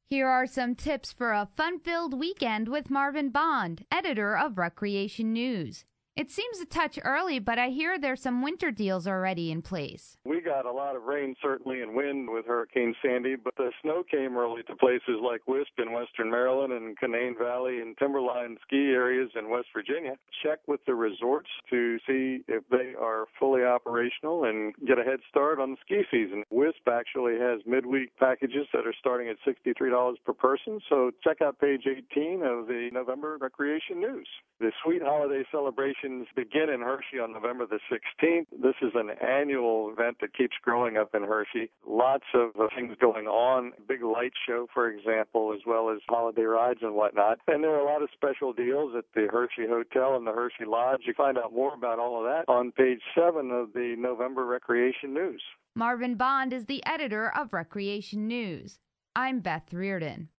Here are some tips for a fun-filled weekend with Marvin Bond, editor of Recreation News. It seems a touch early, but I hear there's some winter deals already in place. We got a lot of rain, certainly, and wind with Hurricane Sandy, but the snow came early to places like Wisp in western Maryland and Canaan Valley and Timberline ski areas in West Virginia. Check with the resorts to see if they are fully operational and get a head start on the ski season. Wisp actually has midweek packages that are starting at $63 per person, so check out page 18 of the November Recreation News. The Sweet Holiday celebrations begin in Hershey on November the 16th. This is an annual event that keeps growing up in Hershey. Lots of things going on. Big light show, for example, as well as holiday rides and whatnot. And there are a lot of special deals at the Hershey Hotel and the Hershey Lodge. You find out more about all of that on page 7 of the November Recreation News. Marvin Bond is the editor of Recreation News. I'm Beth Reardon.